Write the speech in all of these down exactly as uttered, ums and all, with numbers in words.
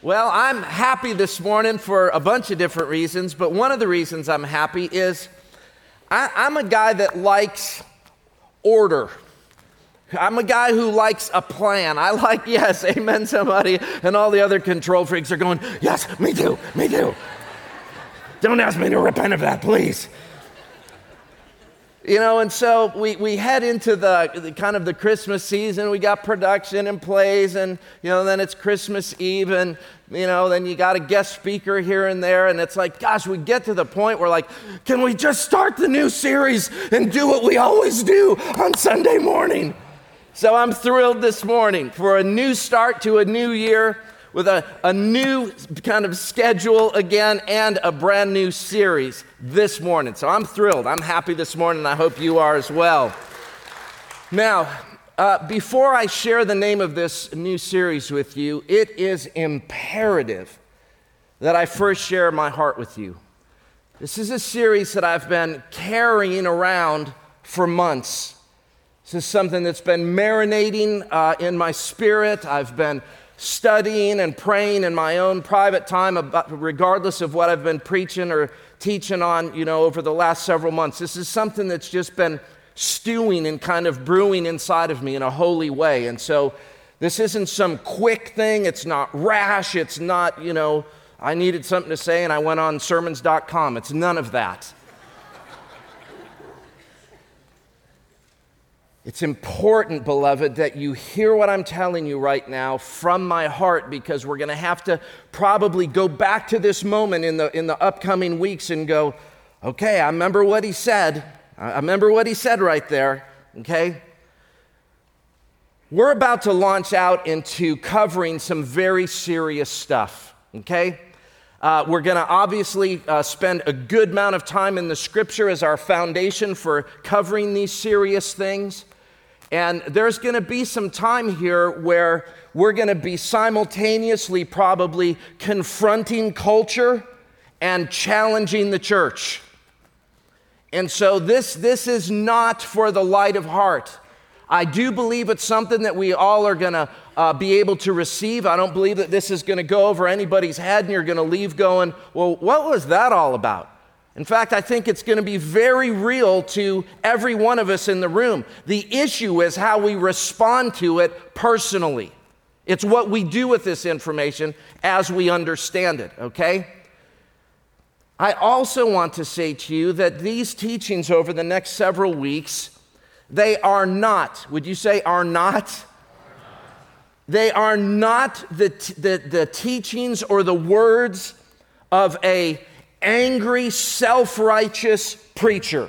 Well, I'm happy this morning for a bunch of different reasons, but one of the reasons I'm happy is I, I'm a guy that likes order. I'm a guy who likes a plan. I like, yes, amen somebody, and all the other control freaks are going, yes, me too, me too. Don't ask me to repent of that, please. You know, and so we, we head into the, the kind of the Christmas season. We got production and plays, and, you know, then it's Christmas Eve, and, you know, then you got a guest speaker here and there, and it's like, gosh, we get to the point where, like, can we just start the new series and do what we always do on Sunday morning? So I'm thrilled this morning for a new start to a new year with a, a new kind of schedule again and a brand new series this morning. So I'm thrilled. I'm happy this morning, and I hope you are as well. Now, uh, before I share the name of this new series with you, it is imperative that I first share my heart with you. This is a series that I've been carrying around for months. This is something that's been marinating uh, in my spirit. I've been studying and praying in my own private time, about, regardless of what I've been preaching or teaching on, you know, over the last several months. This is something that's just been stewing and kind of brewing inside of me in a holy way. And so this isn't some quick thing. It's not rash. It's not, you know, I needed something to say and I went on sermons dot com. It's none of that. It's important, beloved, that you hear what I'm telling you right now from my heart, because we're going to have to probably go back to this moment in the in the upcoming weeks and go, okay, I remember what he said. I remember what he said right there, okay? We're about to launch out into covering some very serious stuff, okay? Uh, we're going to obviously uh, spend a good amount of time in the Scripture as our foundation for covering these serious things. And there's going to be some time here where we're going to be simultaneously probably confronting culture and challenging the church. And so this, this is not for the light of heart. I do believe it's something that we all are going to uh, be able to receive. I don't believe that this is going to go over anybody's head and you're going to leave going, well, what was that all about? In fact, I think it's going to be very real to every one of us in the room. The issue is how we respond to it personally. It's what we do with this information as we understand it, okay? I also want to say to you that these teachings over the next several weeks, they are not, would you say are not? They are not the, the, the teachings or the words of a angry, self-righteous preacher.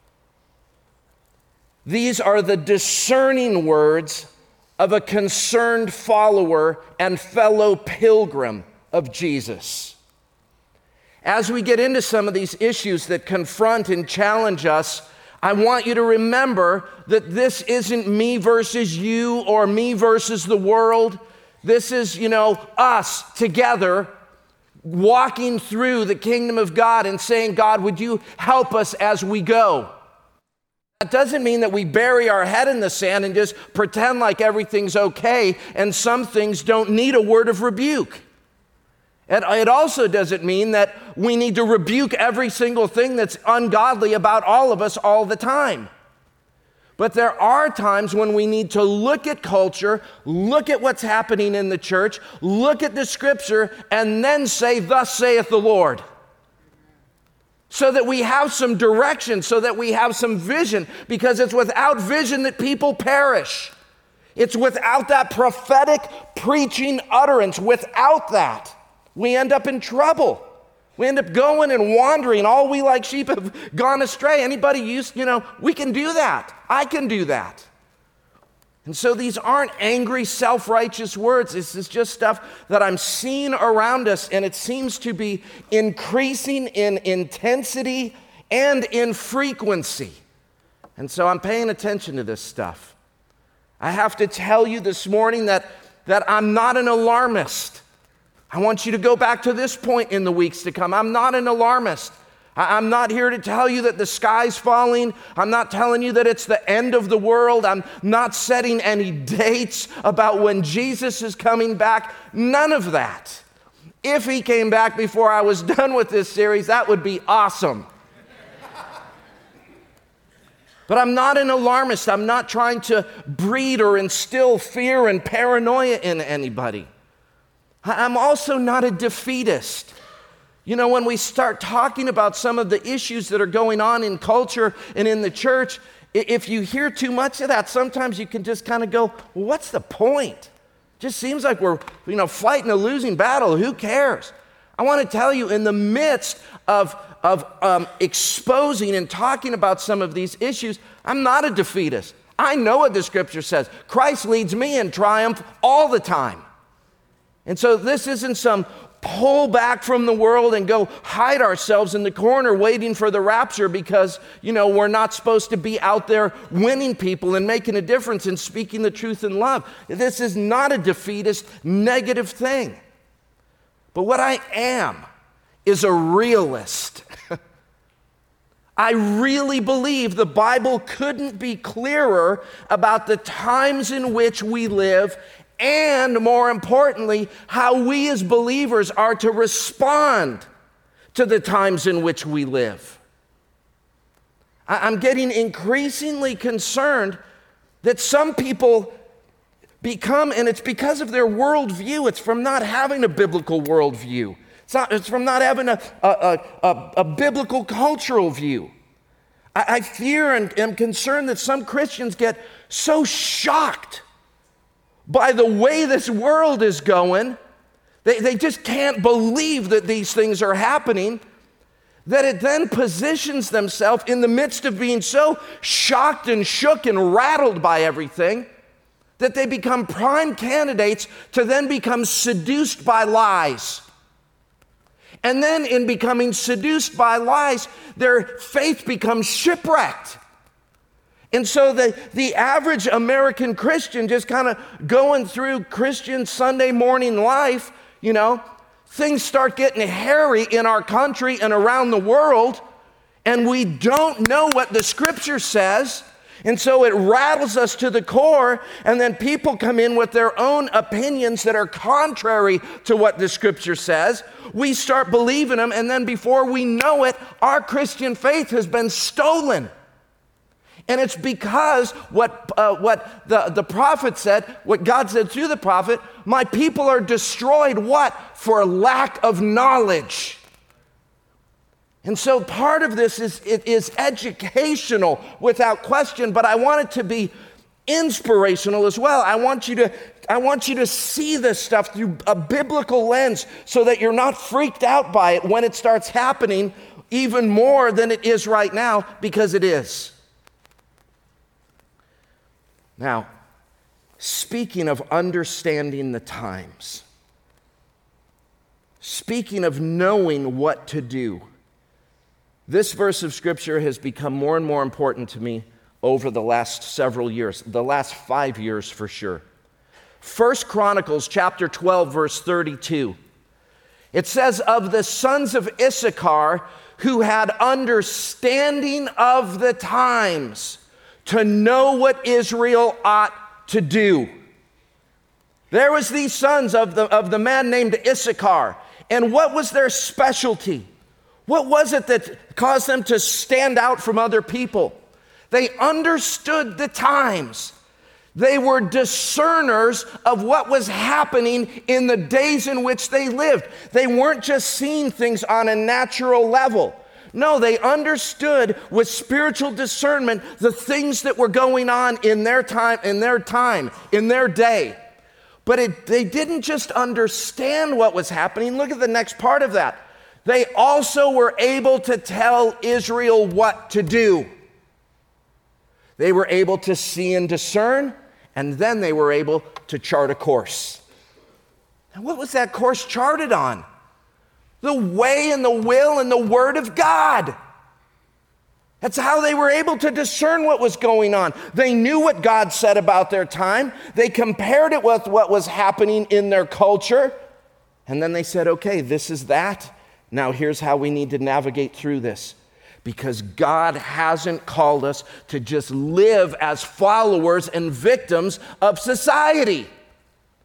These are the discerning words of a concerned follower and fellow pilgrim of Jesus. As we get into some of these issues that confront and challenge us, I want you to remember that this isn't me versus you or me versus the world. This is, you know, us together walking through the kingdom of God and saying, God, would you help us as we go? That doesn't mean that we bury our head in the sand and just pretend like everything's okay and some things don't need a word of rebuke. And it also doesn't mean that we need to rebuke every single thing that's ungodly about all of us all the time. But there are times when we need to look at culture, look at what's happening in the church, look at the Scripture, and then say, thus saith the Lord. So that we have some direction, so that we have some vision, because it's without vision that people perish. It's without that prophetic preaching utterance. Without that, we end up in trouble. We end up going and wandering. All we like sheep have gone astray. Anybody used, you know, we can do that. I can do that. And so these aren't angry, self-righteous words. This is just stuff that I'm seeing around us, and it seems to be increasing in intensity and in frequency. And so I'm paying attention to this stuff. I have to tell you this morning that, that I'm not an alarmist. I want you to go back to this point in the weeks to come. I'm not an alarmist. I'm not here to tell you that the sky's falling. I'm not telling you that it's the end of the world. I'm not setting any dates about when Jesus is coming back. None of that. If he came back before I was done with this series, that would be awesome. But I'm not an alarmist. I'm not trying to breed or instill fear and paranoia in anybody. I'm also not a defeatist. You know, when we start talking about some of the issues that are going on in culture and in the church, if you hear too much of that, sometimes you can just kind of go, well, what's the point? Just seems like we're, you know, fighting a losing battle. Who cares? I want to tell you, in the midst of, of um, exposing and talking about some of these issues, I'm not a defeatist. I know what the scripture says. Christ leads me in triumph all the time. And so this isn't some pull back from the world and go hide ourselves in the corner waiting for the rapture because, you know, we're not supposed to be out there winning people and making a difference and speaking the truth in love. This is not a defeatist, negative thing. But what I am is a realist. I really believe the Bible couldn't be clearer about the times in which we live, and more importantly, how we as believers are to respond to the times in which we live. I'm getting increasingly concerned that some people become, and it's because of their worldview, it's from not having a biblical worldview. It's, not, it's from not having a, a, a, a biblical cultural view. I, I fear and am concerned that some Christians get so shocked by the way this world is going, they, they just can't believe that these things are happening, that it then positions themselves in the midst of being so shocked and shook and rattled by everything, that they become prime candidates to then become seduced by lies. And then in becoming seduced by lies, their faith becomes shipwrecked. And so the, the average American Christian just kind of going through Christian Sunday morning life, you know, things start getting hairy in our country and around the world, and we don't know what the scripture says. And so it rattles us to the core, and then people come in with their own opinions that are contrary to what the scripture says. We start believing them, and then before we know it, our Christian faith has been stolen. And it's because what, uh, what the, the prophet said, what God said through the prophet, my people are destroyed, what? For lack of knowledge. And so part of this is, it is educational without question, but I want it to be inspirational as well. I want you to, I want you to see this stuff through a biblical lens so that you're not freaked out by it when it starts happening even more than it is right now, because it is. Now, speaking of understanding the times, speaking of knowing what to do, this verse of scripture has become more and more important to me over the last several years, the last five years for sure. First Chronicles chapter twelve, verse thirty-two. It says, of the sons of Issachar who had understanding of the times, to know what Israel ought to do. There was these sons of the, of the man named Issachar. And what was their specialty? What was it that caused them to stand out from other people? They understood the times. They were discerners of what was happening in the days in which they lived. They weren't just seeing things on a natural level. No, they understood with spiritual discernment the things that were going on in their time, in their time, in their day. But it, they didn't just understand what was happening. Look at the next part of that. They also were able to tell Israel what to do. They were able to see and discern, and then they were able to chart a course. And what was that course charted on? The way and the will and the word of God. That's how they were able to discern what was going on. They knew what God said about their time. They compared it with what was happening in their culture. And then they said, okay, this is that. Now here's how we need to navigate through this. Because God hasn't called us to just live as followers and victims of society.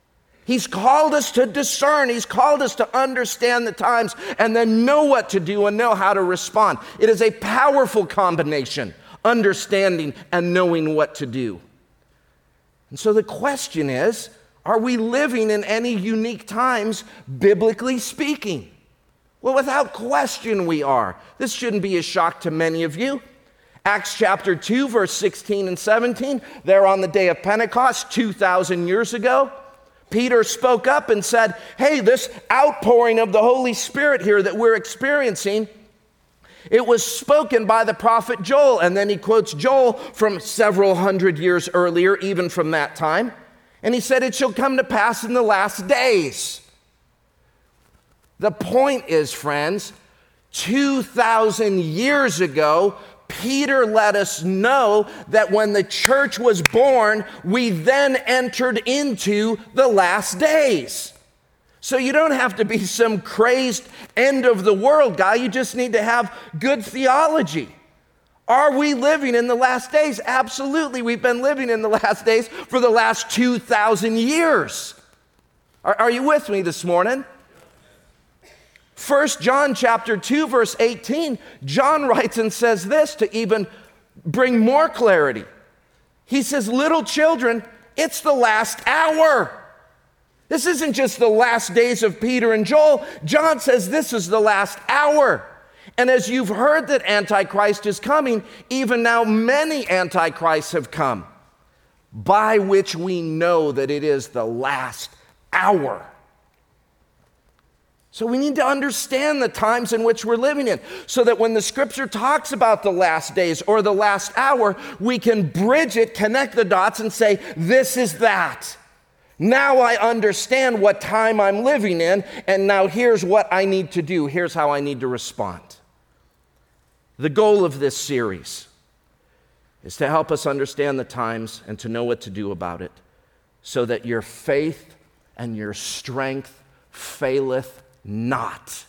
He's called us to discern. He's called us to understand the times and then know what to do and know how to respond. It is a powerful combination, understanding and knowing what to do. And so the question is, are we living in any unique times, biblically speaking? Well, without question we are. This shouldn't be a shock to many of you. Acts chapter two, verse sixteen and seventeen, there on the day of Pentecost, two thousand years ago, Peter spoke up and said, hey, this outpouring of the Holy Spirit here that we're experiencing, it was spoken by the prophet Joel. And then he quotes Joel from several hundred years earlier, even from that time. And he said, it shall come to pass in the last days. The point is, friends, two thousand years ago, Peter let us know that when the church was born, we then entered into the last days. So you don't have to be some crazed end of the world guy. You just need to have good theology. Are we living in the last days? Absolutely. We've been living in the last days for the last two thousand years. Are, are you with me this morning? First John chapter two, verse eighteen, John writes and says this to even bring more clarity. He says, little children, it's the last hour. This isn't just the last days of Peter and Joel. John says this is the last hour. And as you've heard that Antichrist is coming, even now many Antichrists have come, by which we know that it is the last hour. So we need to understand the times in which we're living in, so that when the scripture talks about the last days or the last hour, we can bridge it, connect the dots, and say, this is that. Now I understand what time I'm living in, and now here's what I need to do. Here's how I need to respond. The goal of this series is to help us understand the times and to know what to do about it, so that your faith and your strength faileth not.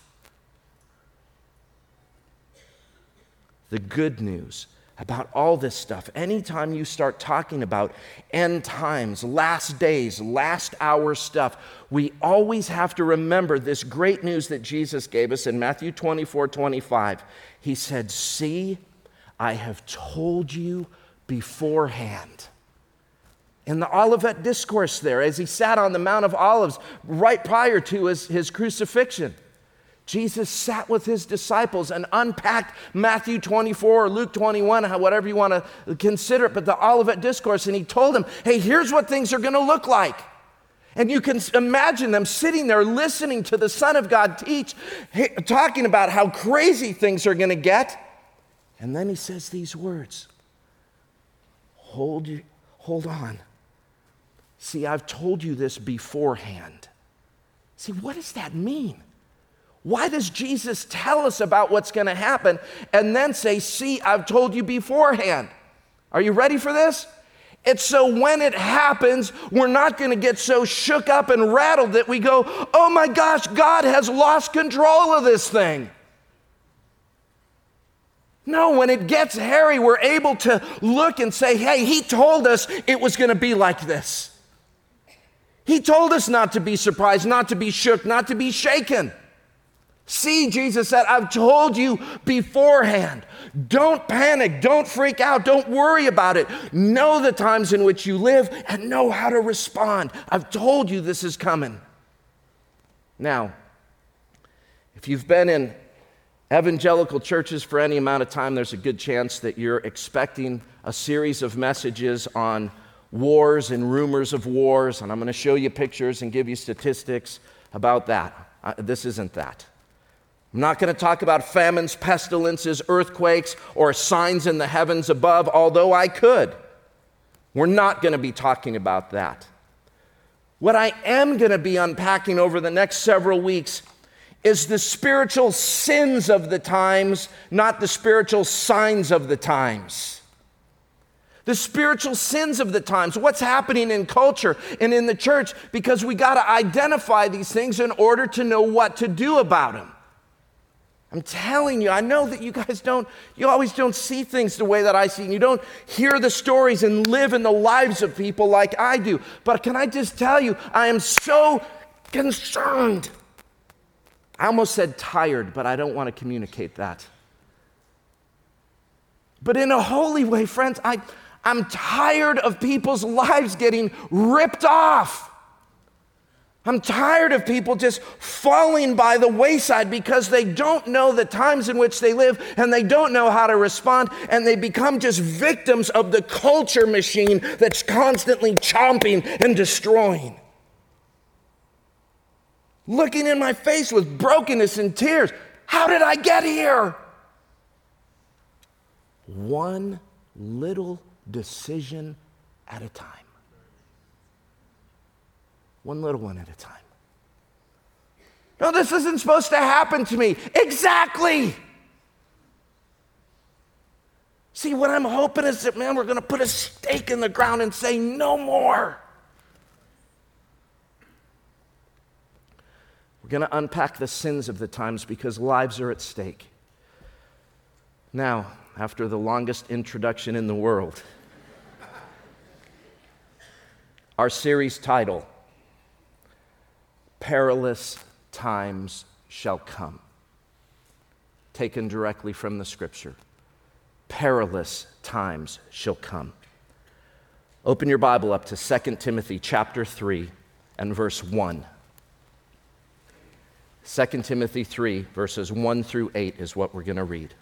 The good news about all this stuff, anytime you start talking about end times, last days, last hour stuff, we always have to remember this great news that Jesus gave us in Matthew twenty-four twenty-five. He said, see, I have told you beforehand. In the Olivet Discourse there, as he sat on the Mount of Olives right prior to his, his crucifixion, Jesus sat with his disciples and unpacked Matthew twenty-four or Luke twenty-one, whatever you want to consider it, but the Olivet Discourse, and he told them, hey, here's what things are going to look like. And you can imagine them sitting there listening to the Son of God teach, talking about how crazy things are going to get. And then he says these words, hold, you, hold on. See, I've told you this beforehand. See, what does that mean? Why does Jesus tell us about what's going to happen and then say, see, I've told you beforehand? Are you ready for this? It's so when it happens, we're not going to get so shook up and rattled that we go, oh my gosh, God has lost control of this thing. No, when it gets hairy, we're able to look and say, hey, he told us it was going to be like this. He told us not to be surprised, not to be shook, not to be shaken. See, Jesus said, I've told you beforehand. Don't panic, don't freak out, don't worry about it. Know the times in which you live and know how to respond. I've told you this is coming. Now, if you've been in evangelical churches for any amount of time, there's a good chance that you're expecting a series of messages on wars and rumors of wars, and I'm going to show you pictures and give you statistics about that. Uh, this isn't that. I'm not going to talk about famines, pestilences, earthquakes, or signs in the heavens above, although I could. We're not going to be talking about that. What I am going to be unpacking over the next several weeks is the spiritual sins of the times, not the spiritual signs of the times. The spiritual sins of the times, what's happening in culture and in the church, because we got to identify these things in order to know what to do about them. I'm telling you, I know that you guys don't, you always don't see things the way that I see, and you don't hear the stories and live in the lives of people like I do. But can I just tell you, I am so concerned. I almost said tired, but I don't want to communicate that. But in a holy way, friends, I, I'm tired of people's lives getting ripped off. I'm tired of people just falling by the wayside because they don't know the times in which they live and they don't know how to respond, and they become just victims of the culture machine that's constantly chomping and destroying. Looking in my face with brokenness and tears. How did I get here? One little decision at a time. One little one at a time. No, this isn't supposed to happen to me. Exactly. See, what I'm hoping is that, man, we're going to put a stake in the ground and say, no more. We're going to unpack the sins of the times because lives are at stake. Now, after the longest introduction in the world, our series title, Perilous Times Shall Come, taken directly from the scripture. Perilous times shall come. Open your Bible up to Second Timothy chapter three and verse one. Second Timothy three, verses one through eight is what we're going to read.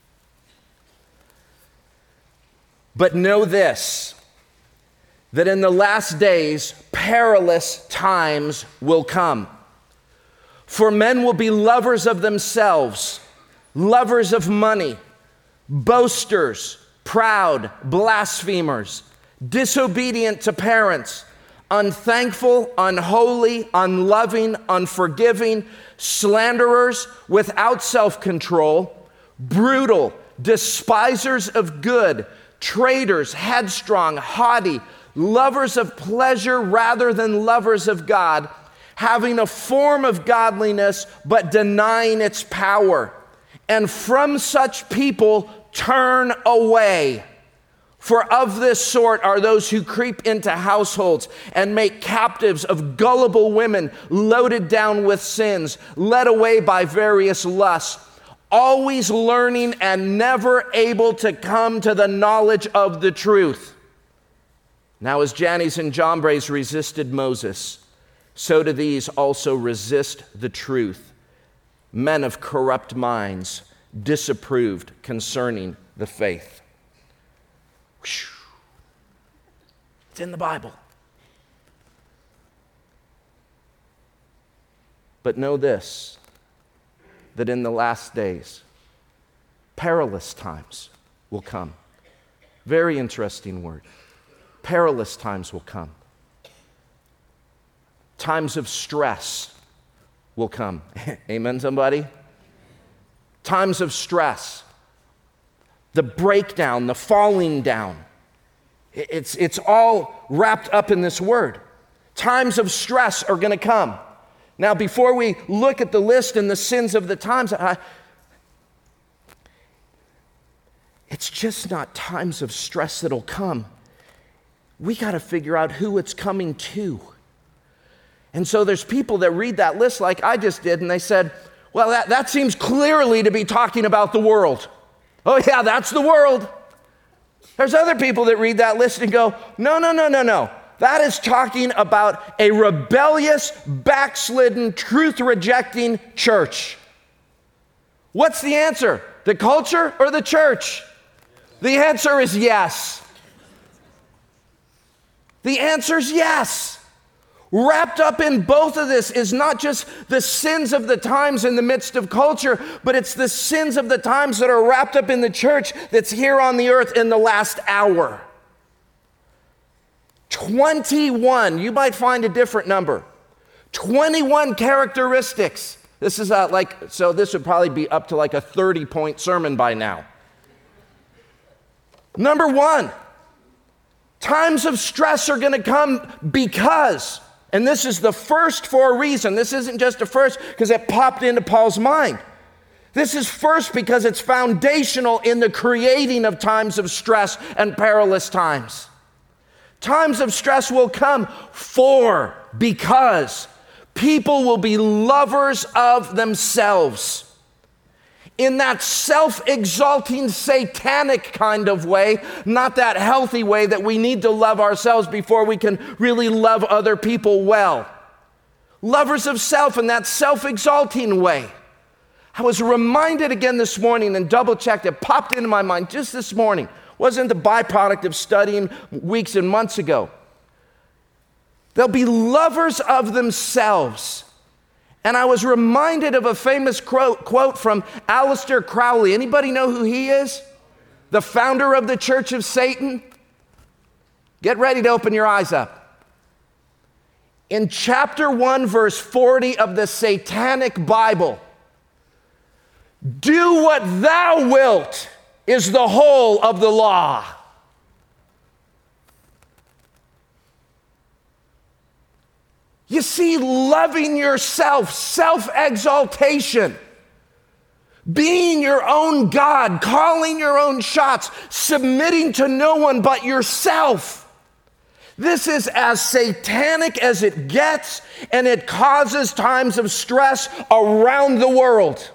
But know this, that in the last days perilous times will come. For men will be lovers of themselves, lovers of money, boasters, proud, blasphemers, disobedient to parents, unthankful, unholy, unloving, unforgiving, slanderers, without self-control, brutal, despisers of good, traitors, headstrong, haughty, lovers of pleasure rather than lovers of God, having a form of godliness but denying its power. And from such people turn away. For of this sort are those who creep into households and make captives of gullible women, loaded down with sins, led away by various lusts, always learning and never able to come to the knowledge of the truth. Now, as Jannes and Jambres resisted Moses, so do these also resist the truth. Men of corrupt minds, disapproved concerning the faith. Whew. It's in the Bible. But know this, that in the last days, perilous times will come. Very interesting word. Perilous times will come. Times of stress will come. Amen, somebody? Times of stress. The breakdown, the falling down. It's, it's all wrapped up in this word. Times of stress are going to come. Now, before we look at the list and the sins of the times, I, it's just not times of stress that'll come. We got to figure out who it's coming to. And so there's people that read that list like I just did, and they said, well, that, that seems clearly to be talking about the world. Oh, yeah, that's the world. There's other people that read that list and go, no, no, no, no, no. That is talking about a rebellious, backslidden, truth-rejecting church. What's the answer? The culture or the church? The answer is yes. The answer is yes. Wrapped up in both of this is not just the sins of the times in the midst of culture, but it's the sins of the times that are wrapped up in the church that's here on the earth in the last hour. twenty-one, you might find a different number. twenty-one characteristics. This is uh, like, so this would probably be up to like a thirty-point sermon by now. Number one, times of stress are going to come because, and this is the first for a reason. This isn't just a first because it popped into Paul's mind. This is first because it's foundational in the creating of times of stress and perilous times. Times of stress will come for, because people will be lovers of themselves. In that self-exalting, satanic kind of way, not that healthy way that we need to love ourselves before we can really love other people well. Lovers of self in that self-exalting way. I was reminded again this morning and double-checked, it popped into my mind just this morning. Wasn't the byproduct of studying weeks and months ago. They'll be lovers of themselves. And I was reminded of a famous quote, quote from Aleister Crowley. Anybody know who he is? The founder of the Church of Satan? Get ready to open your eyes up. In chapter one, verse forty of the Satanic Bible, do what thou wilt is the whole of the law. You see, loving yourself, self-exaltation, being your own God, calling your own shots, submitting to no one but yourself. This is as satanic as it gets, and it causes times of stress around the world.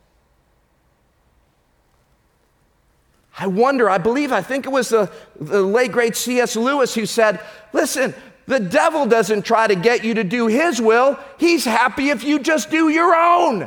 I wonder, I believe, I think it was the, the late great C S Lewis who said, listen, the devil doesn't try to get you to do his will. He's happy if you just do your own.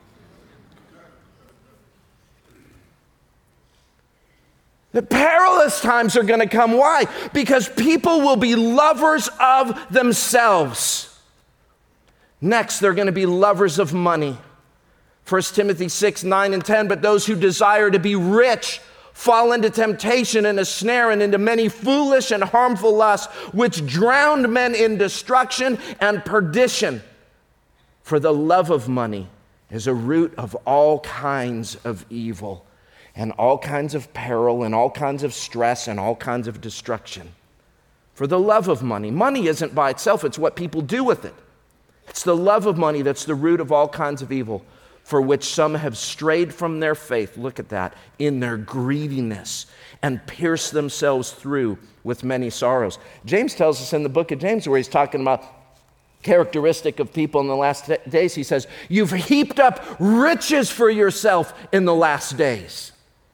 The perilous times are going to come. Why? Because people will be lovers of themselves. Next, they're going to be lovers of money. First Timothy six, nine, and ten, but those who desire to be rich fall into temptation and a snare and into many foolish and harmful lusts, which drown men in destruction and perdition. For the love of money is a root of all kinds of evil, and all kinds of peril, and all kinds of stress, and all kinds of destruction. For the love of money. Money isn't by itself, it's what people do with it. It's the love of money that's the root of all kinds of evil, for which some have strayed from their faith, look at that, in their greediness, and pierced themselves through with many sorrows. James tells us in the book of James, where he's talking about characteristic of people in the last days, he says, you've heaped up riches for yourself in the last days.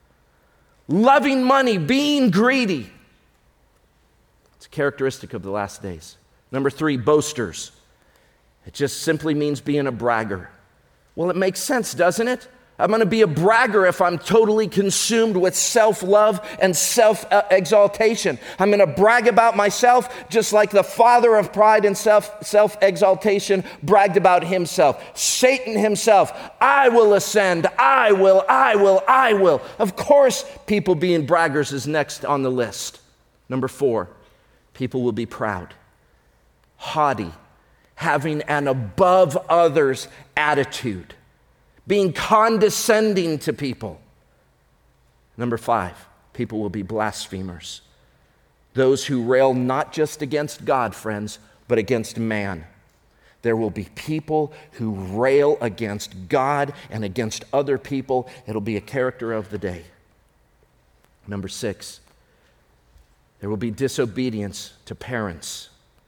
Loving money, being greedy. It's a characteristic of the last days. Number three, boasters. It just simply means being a bragger. Well, it makes sense, doesn't it? I'm going to be a bragger if I'm totally consumed with self-love and self-exaltation. I'm going to brag about myself just like the father of pride and self, self-exaltation bragged about himself. Satan himself, I will ascend, I will, I will, I will. Of course, people being braggers is next on the list. Number four, people will be proud, haughty, having an above others attitude, being condescending to people. Number five, people will be blasphemers. Those who rail not just against God, friends, but against man. There will be people who rail against God and against other people. It'll be a character of the day. Number six, there will be disobedience to parents.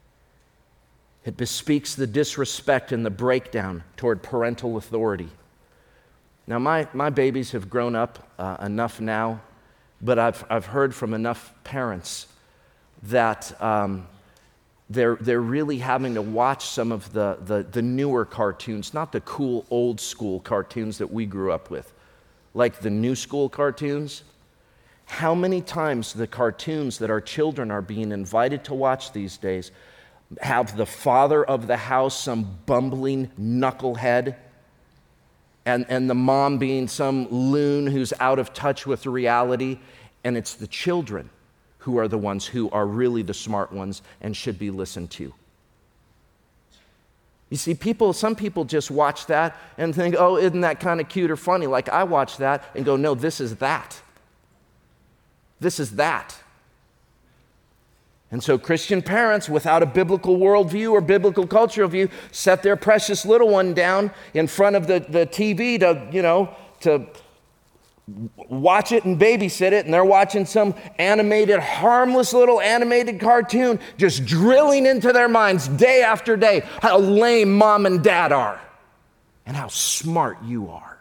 It bespeaks the disrespect and the breakdown toward parental authority. Now, my, my babies have grown up uh, enough now, but I've, I've heard from enough parents that um, they're, they're really having to watch some of the, the, the newer cartoons, not the cool old school cartoons that we grew up with, like the new school cartoons. How many times the cartoons that our children are being invited to watch these days have the father of the house, some bumbling knucklehead, and, and the mom being some loon who's out of touch with reality, and it's the children who are the ones who are really the smart ones and should be listened to. You see, people, some people just watch that and think, oh, isn't that kind of cute or funny? Like I watch that and go, no, this is that. This is that. And so Christian parents, without a biblical worldview or biblical cultural view, set their precious little one down in front of the, the T V to, you know, to watch it and babysit it, and they're watching some animated, harmless little animated cartoon just drilling into their minds day after day how lame mom and dad are and how smart you are.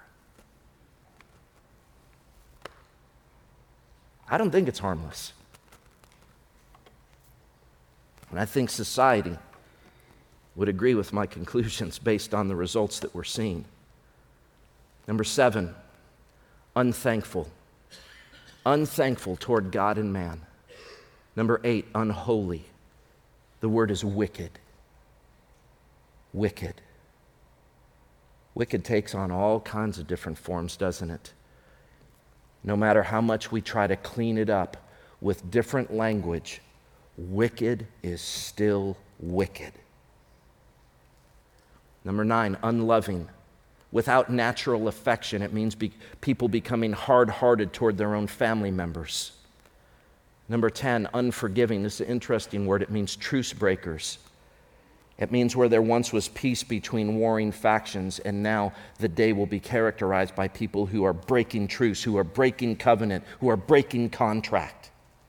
I don't think it's harmless. And I think society would agree with my conclusions based on the results that we're seeing. Number seven, unthankful. Unthankful toward God and man. Number eight, unholy. The word is wicked. Wicked. Wicked takes on all kinds of different forms, doesn't it? No matter how much we try to clean it up with different language, wicked is still wicked. Number nine, unloving. Without natural affection, it means be, people becoming hard-hearted toward their own family members. Number ten, unforgiving. This is an interesting word. It means truce breakers. It means where there once was peace between warring factions, and now the day will be characterized by people who are breaking truce, who are breaking covenant, who are breaking contract.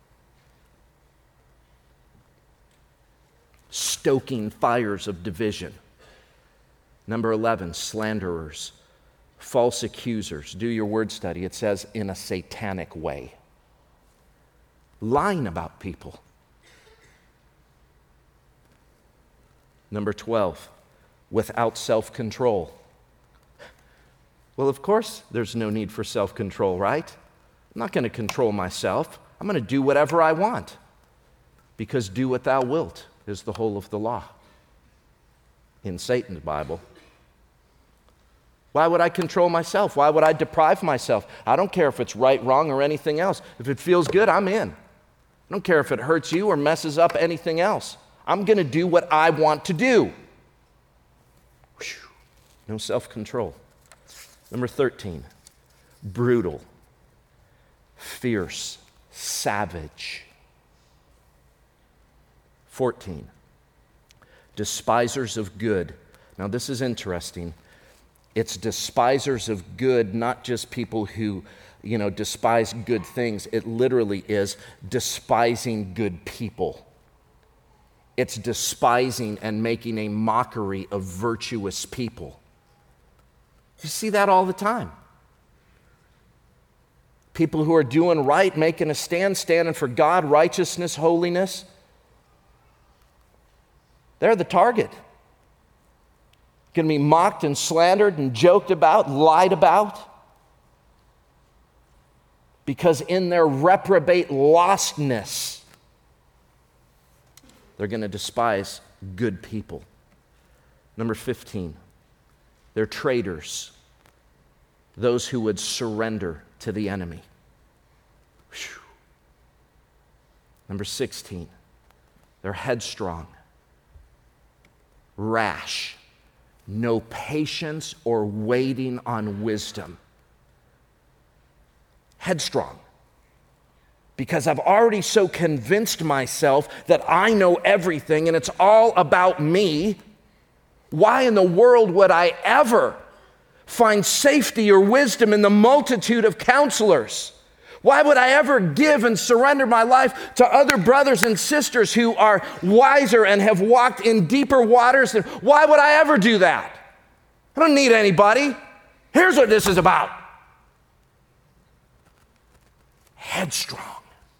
Stoking fires of division. Number eleven, slanderers, false accusers. Do your word study. It says in a satanic way. Lying about people. Number twelve, without self-control. Well, of course, there's no need for self-control, right? I'm not going to control myself. I'm going to do whatever I want. Because do what thou wilt is the whole of the law in Satan's Bible. Why would I control myself? Why would I deprive myself? I don't care if it's right, wrong, or anything else. If it feels good, I'm in. I don't care if it hurts you or messes up anything else. I'm going to do what I want to do. Whew. No self-control. Number thirteen, brutal, fierce, savage. fourteen, despisers of good. Now, this is interesting. It's despisers of good, not just people who, you know, despise good things. It literally is despising good people. It's despising and making a mockery of virtuous people. You see that all the time. People who are doing right, making a stand, standing for God, righteousness, holiness. They're the target. Going to be mocked and slandered and joked about, lied about. Because in their reprobate lostness, they're going to despise good people. Number fifteen, they're traitors. Those who would surrender to the enemy. Whew. Number sixteen, they're headstrong, rash, no patience or waiting on wisdom. Headstrong. Because I've already so convinced myself that I know everything and it's all about me. Why in the world would I ever find safety or wisdom in the multitude of counselors? Why would I ever give and surrender my life to other brothers and sisters who are wiser and have walked in deeper waters? Than, why would I ever do that? I don't need anybody. Here's what this is about. Headstrong,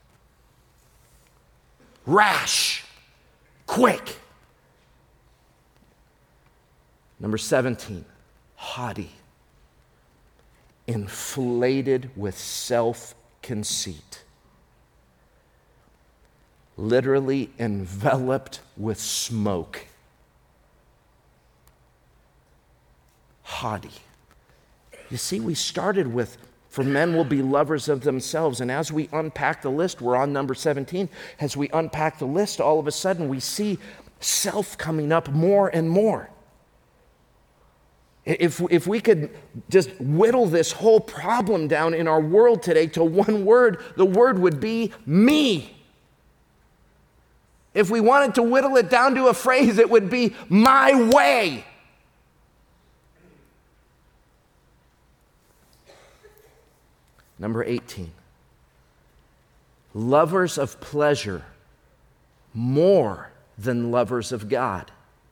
rash, quick. Number seventeen, haughty, inflated with self-conceit, literally enveloped with smoke. Haughty. You see, we started with, for men will be lovers of themselves, and as we unpack the list, we're on number seventeen, as we unpack the list, all of a sudden we see self coming up more and more. If, if we could just whittle this whole problem down in our world today to one word, the word would be me. If we wanted to whittle it down to a phrase, it would be my way. Number eighteen. Lovers of pleasure more than lovers of God.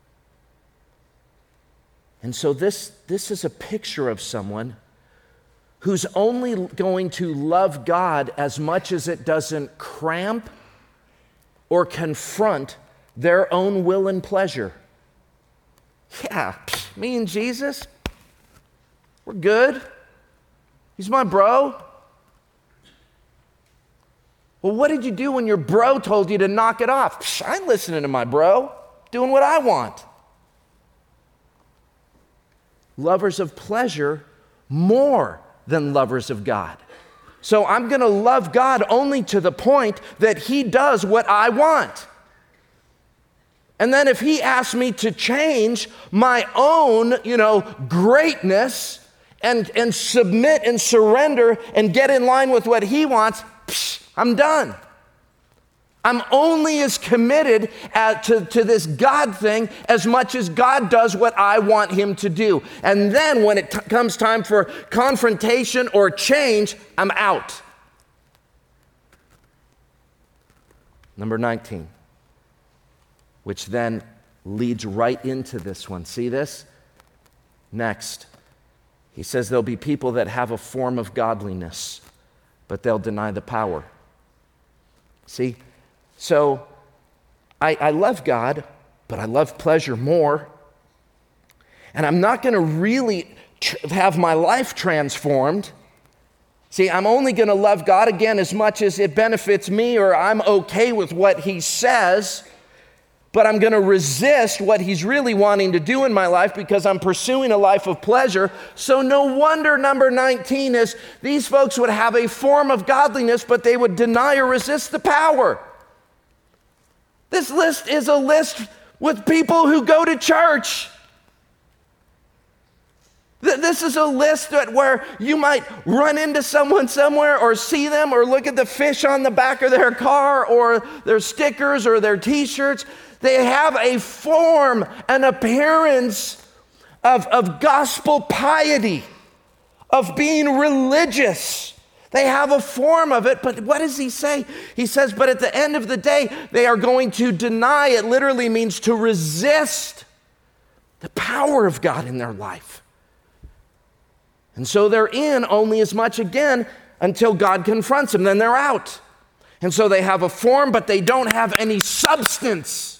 And so this, this is a picture of someone who's only going to love God as much as it doesn't cramp or confront their own will and pleasure. Yeah, me and Jesus, we're good. He's my bro. Well, what did you do when your bro told you to knock it off? I ain't listening to my bro, doing what I want. Lovers of pleasure more than lovers of God. So I'm going to love God only to the point that He does what I want. And then if He asks me to change my own, you know, greatness and, and submit and surrender and get in line with what He wants, psh, I'm done. I'm only as committed at, to, to this God thing as much as God does what I want Him to do. And then when it t- comes time for confrontation or change, I'm out. Number nineteen, which then leads right into this one. See this? Next, he says there'll be people that have a form of godliness, but they'll deny the power. See? So, I, I love God, but I love pleasure more. And I'm not going to really tr- have my life transformed. See, I'm only going to love God again as much as it benefits me or I'm okay with what He says. But I'm going to resist what He's really wanting to do in my life because I'm pursuing a life of pleasure. So no wonder number nineteen is these folks would have a form of godliness, but they would deny or resist the power. This list is a list with people who go to church. This is a list that where you might run into someone somewhere or see them or look at the fish on the back of their car or their stickers or their t-shirts. They have a form, an appearance of, of gospel piety, of being religious. They have a form of it, but what does he say? He says, but at the end of the day, they are going to deny. It literally means to resist the power of God in their life. And so they're in only as much again until God confronts them, then they're out. And so they have a form, but they don't have any substance.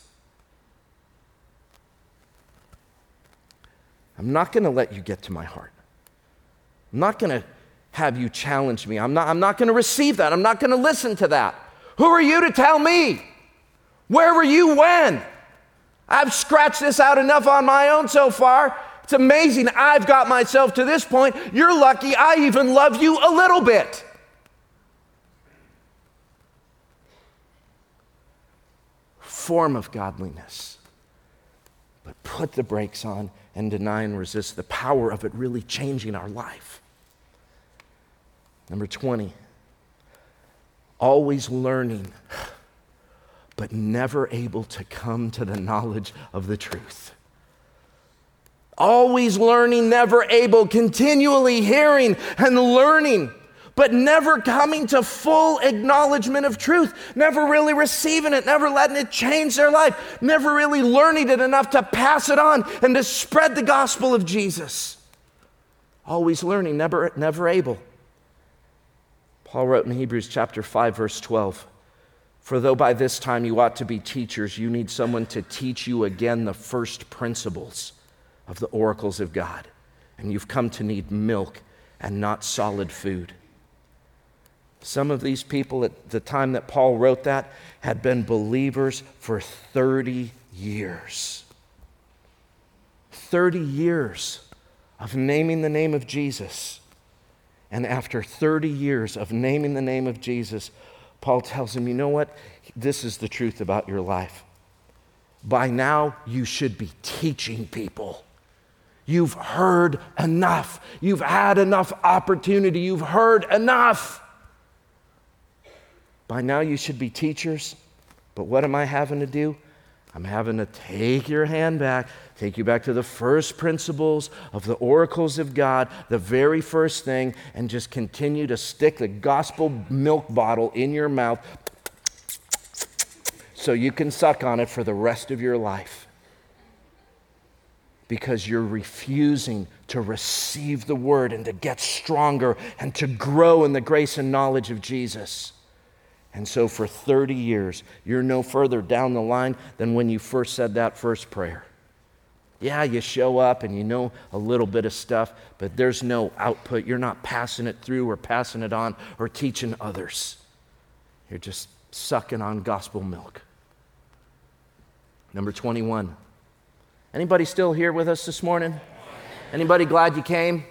I'm not going to let you get to my heart. I'm not going to have you challenge me. I'm not, I'm not going to receive that. I'm not going to listen to that. Who are you to tell me? Where were you when? I've scratched this out enough on my own so far. It's amazing I've got myself to this point. You're lucky I even love you a little bit. Form of godliness. But put the brakes on and deny and resist the power of it really changing our life. Number twenty, always learning, but never able to come to the knowledge of the truth. Always learning, never able, continually hearing and learning, but never coming to full acknowledgement of truth, never really receiving it, never letting it change their life, never really learning it enough to pass it on and to spread the gospel of Jesus. Always learning, never, never able. Paul wrote in Hebrews chapter five, verse twelve, for though by this time you ought to be teachers, you need someone to teach you again the first principles of the oracles of God. And you've come to need milk and not solid food. Some of these people at the time that Paul wrote that had been believers for thirty years. thirty years of naming the name of Jesus. And after thirty years of naming the name of Jesus, Paul tells him, you know what? This is the truth about your life. By now, you should be teaching people. You've heard enough. You've had enough opportunity. You've heard enough. By now, you should be teachers. But what am I having to do? I'm having to take your hand back, take you back to the first principles of the oracles of God, the very first thing, and just continue to stick the gospel milk bottle in your mouth so you can suck on it for the rest of your life. Because you're refusing to receive the word and to get stronger and to grow in the grace and knowledge of Jesus. And so for thirty years, you're no further down the line than when you first said that first prayer. Yeah, you show up and you know a little bit of stuff, but there's no output. You're not passing it through or passing it on or teaching others. You're just sucking on gospel milk. Number twenty-one. Anybody still here with us this morning? Anybody glad you came?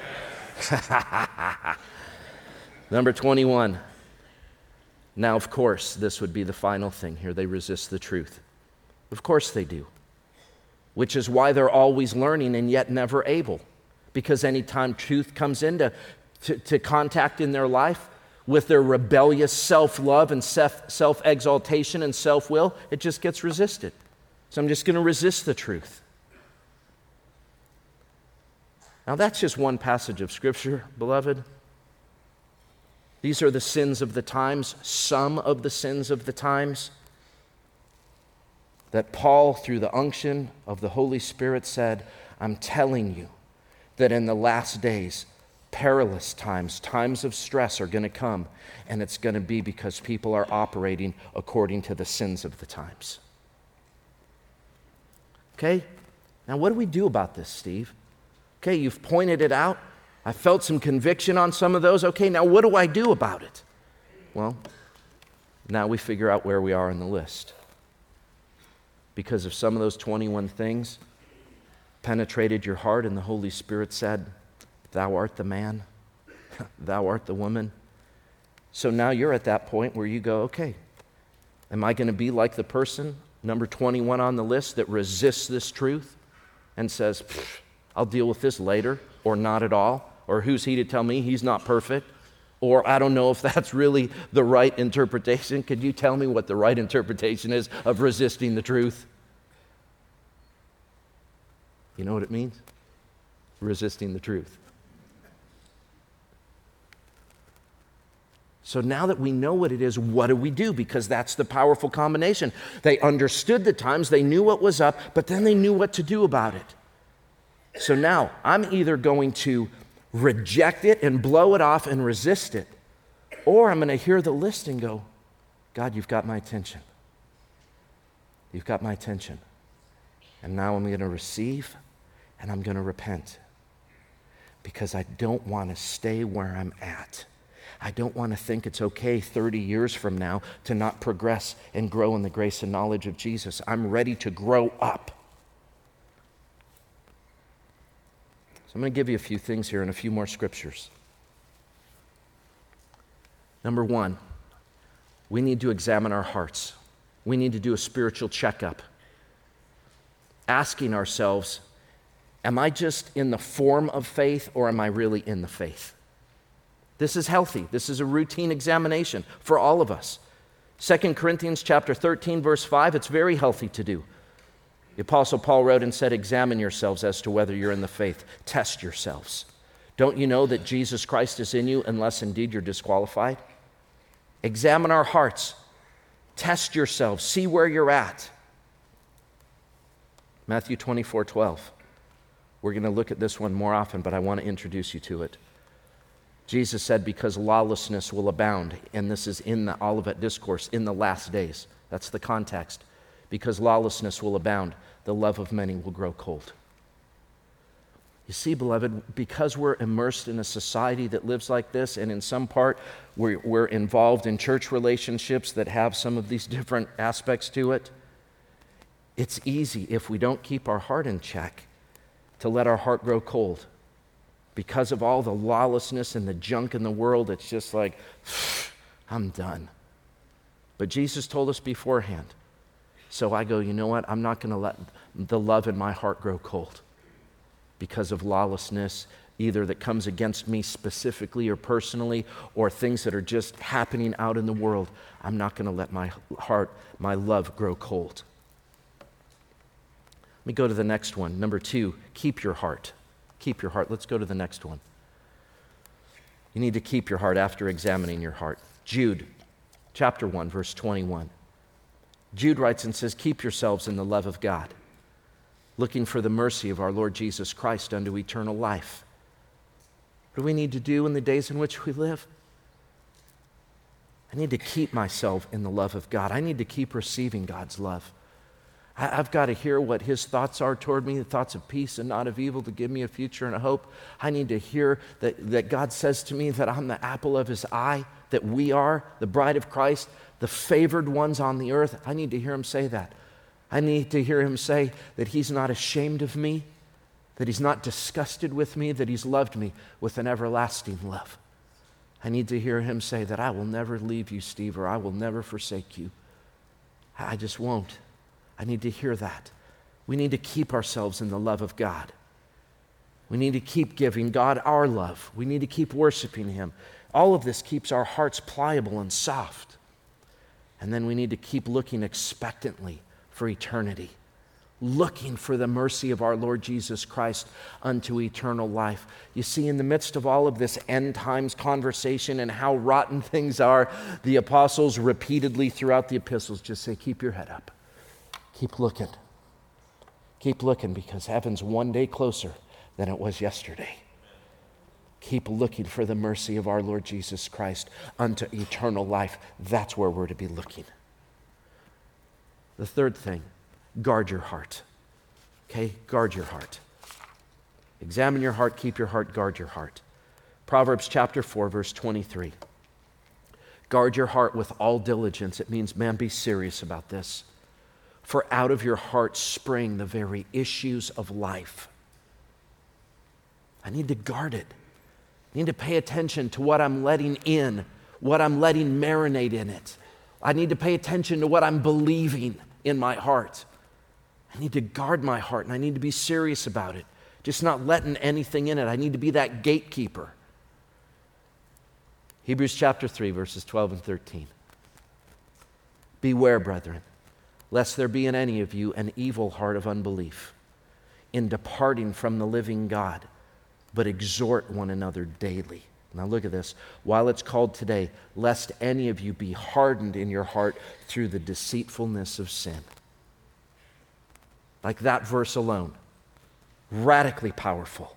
Yes. Number twenty-one. Now, of course, this would be the final thing here. They resist the truth. Of course they do. Which is why they're always learning and yet never able. Because anytime truth comes into to, to contact in their life with their rebellious self-love and self, self-exaltation and self-will, it just gets resisted. So I'm just going to resist the truth. Now, that's just one passage of Scripture, beloved. These are the sins of the times, some of the sins of the times that Paul, through the unction of the Holy Spirit, said, I'm telling you that in the last days, perilous times, times of stress are going to come, and it's going to be because people are operating according to the sins of the times. Okay? Now, what do we do about this, Steve? Okay, you've pointed it out. I felt some conviction on some of those. Okay, now what do I do about it? Well, now we figure out where we are in the list. Because if some of those twenty-one things penetrated your heart and the Holy Spirit said, thou art the man, thou art the woman. So now you're at that point where you go, okay, am I going to be like the person, number twenty-one on the list, that resists this truth and says, I'll deal with this later, or not at all? Or who's he to tell me he's not perfect? Or I don't know if that's really the right interpretation. Could you tell me what the right interpretation is of resisting the truth? You know what it means? Resisting the truth. So now that we know what it is, what do we do? Because that's the powerful combination. They understood the times, they knew what was up, but then they knew what to do about it. So now I'm either going to reject it and blow it off and resist it, or I'm going to hear the list and go, God, you've got my attention. You've got my attention. And now I'm going to receive and I'm going to repent because I don't want to stay where I'm at. I don't want to think it's okay thirty years from now to not progress and grow in the grace and knowledge of Jesus. I'm ready to grow up. I'm going to give you a few things here and a few more scriptures. Number one, we need to examine our hearts. We need to do a spiritual checkup. Asking ourselves, am I just in the form of faith or am I really in the faith? This is healthy. This is a routine examination for all of us. Second Corinthians chapter thirteen, verse five, it's very healthy to do. The Apostle Paul wrote and said, examine yourselves as to whether you're in the faith. Test yourselves. Don't you know that Jesus Christ is in you unless indeed you're disqualified? Examine our hearts. Test yourselves. See where you're at. Matthew twenty-four twelve. We're going to look at this one more often, but I want to introduce you to it. Jesus said, because lawlessness will abound, and this is in the Olivet Discourse, in the last days. That's the context. Because lawlessness will abound, the love of many will grow cold. You see, beloved, because we're immersed in a society that lives like this, and in some part we're, we're involved in church relationships that have some of these different aspects to it, it's easy, if we don't keep our heart in check, to let our heart grow cold. Because of all the lawlessness and the junk in the world, it's just like, I'm done. But Jesus told us beforehand. So I go, you know what? I'm not going to let the love in my heart grow cold because of lawlessness, either that comes against me specifically or personally, or things that are just happening out in the world. I'm not going to let my heart, my love grow cold. Let me go to the next one. Number two, keep your heart. Keep your heart. Let's go to the next one. You need to keep your heart after examining your heart. Jude, chapter one, verse twenty-one. Jude writes and says, keep yourselves in the love of God, looking for the mercy of our Lord Jesus Christ unto eternal life. What do we need to do in the days in which we live? I need to keep myself in the love of God. I need to keep receiving God's love. I, I've got to hear what His thoughts are toward me, the thoughts of peace and not of evil, to give me a future and a hope. I need to hear that, that God says to me that I'm the apple of His eye, that we are the bride of Christ, the favored ones on the earth. I need to hear Him say that. I need to hear Him say that He's not ashamed of me, that He's not disgusted with me, that He's loved me with an everlasting love. I need to hear Him say that I will never leave you, Steve, or I will never forsake you. I just won't. I need to hear that. We need to keep ourselves in the love of God. We need to keep giving God our love. We need to keep worshiping Him. All of this keeps our hearts pliable and soft. And then we need to keep looking expectantly for eternity, looking for the mercy of our Lord Jesus Christ unto eternal life. You see, in the midst of all of this end times conversation and how rotten things are, the apostles repeatedly throughout the epistles just say, keep your head up. Keep looking. Keep looking, because heaven's one day closer than it was yesterday. Keep looking for the mercy of our Lord Jesus Christ unto eternal life. That's where we're to be looking. The third thing, guard your heart. Okay? Guard your heart. Examine your heart, keep your heart, guard your heart. Proverbs chapter four, verse twenty-three. Guard your heart with all diligence. It means, man, be serious about this. For out of your heart spring the very issues of life. I need to guard it. I need to pay attention to what I'm letting in, what I'm letting marinate in it. I need to pay attention to what I'm believing in my heart. I need to guard my heart, and I need to be serious about it. Just not letting anything in it. I need to be that gatekeeper. Hebrews chapter three, verses twelve and thirteen. Beware, brethren, lest there be in any of you an evil heart of unbelief in departing from the living God, but exhort one another daily. Now look at this. While it's called today, lest any of you be hardened in your heart through the deceitfulness of sin. Like that verse alone, radically powerful.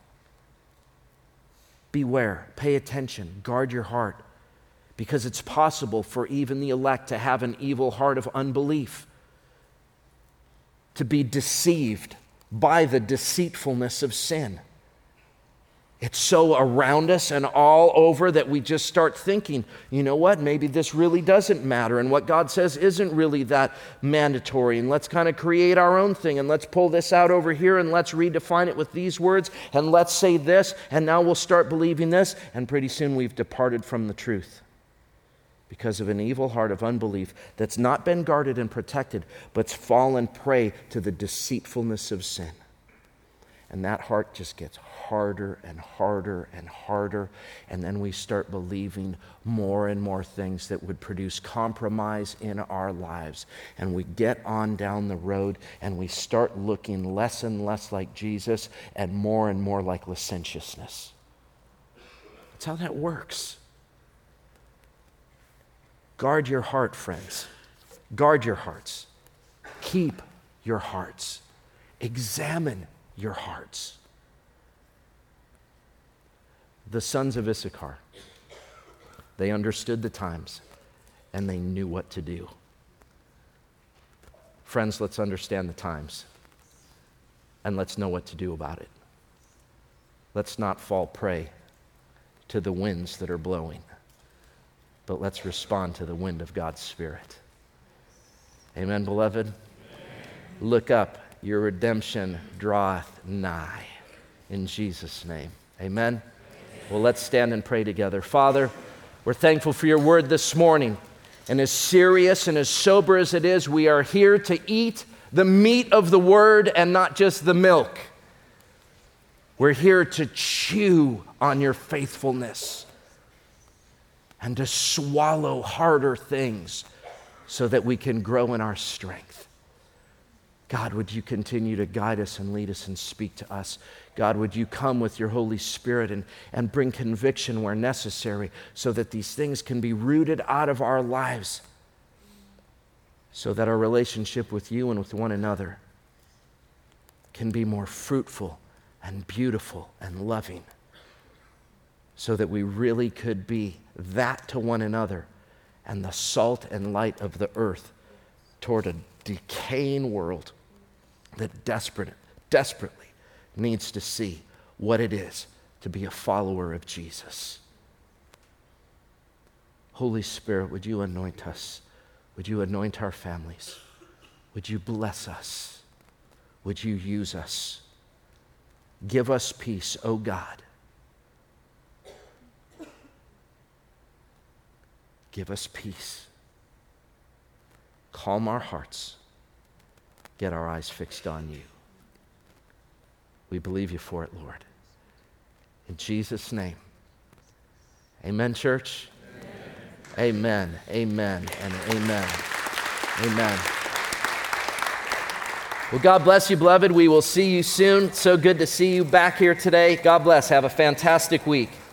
Beware, pay attention, guard your heart, because it's possible for even the elect to have an evil heart of unbelief, to be deceived by the deceitfulness of sin. It's so around us and all over that we just start thinking, you know what, maybe this really doesn't matter, and what God says isn't really that mandatory, and let's kind of create our own thing, and let's pull this out over here, and let's redefine it with these words, and let's say this, and now we'll start believing this, and pretty soon we've departed from the truth because of an evil heart of unbelief that's not been guarded and protected, but's fallen prey to the deceitfulness of sin. And that heart just gets harder and harder and harder. And then we start believing more and more things that would produce compromise in our lives. And we get on down the road and we start looking less and less like Jesus and more and more like licentiousness. That's how that works. Guard your heart, friends. Guard your hearts. Keep your hearts. Examine your hearts. The sons of Issachar, they understood the times and they knew what to do. Friends, let's understand the times and let's know what to do about it. Let's not fall prey to the winds that are blowing, but let's respond to the wind of God's Spirit. Amen, beloved? Amen. Look up. Your redemption draweth nigh. In Jesus' name. Amen? Amen? Well, let's stand and pray together. Father, we're thankful for your word this morning. And as serious and as sober as it is, we are here to eat the meat of the word and not just the milk. We're here to chew on your faithfulness and to swallow harder things so that we can grow in our strength. God, would you continue to guide us and lead us and speak to us? God, would you come with your Holy Spirit and, and bring conviction where necessary so that these things can be rooted out of our lives, so that our relationship with you and with one another can be more fruitful and beautiful and loving, so that we really could be that to one another and the salt and light of the earth toward a decaying world that desperate, desperately needs to see what it is to be a follower of Jesus. Holy Spirit, would you anoint us? Would you anoint our families? Would you bless us? Would you use us? Give us peace, O God. Give us peace. Calm our hearts. Get our eyes fixed on you. We believe you for it, Lord. In Jesus' name. Amen, church? Amen. Amen, amen and amen. Amen. Well, God bless you, beloved. We will see you soon. So good to see you back here today. God bless. Have a fantastic week.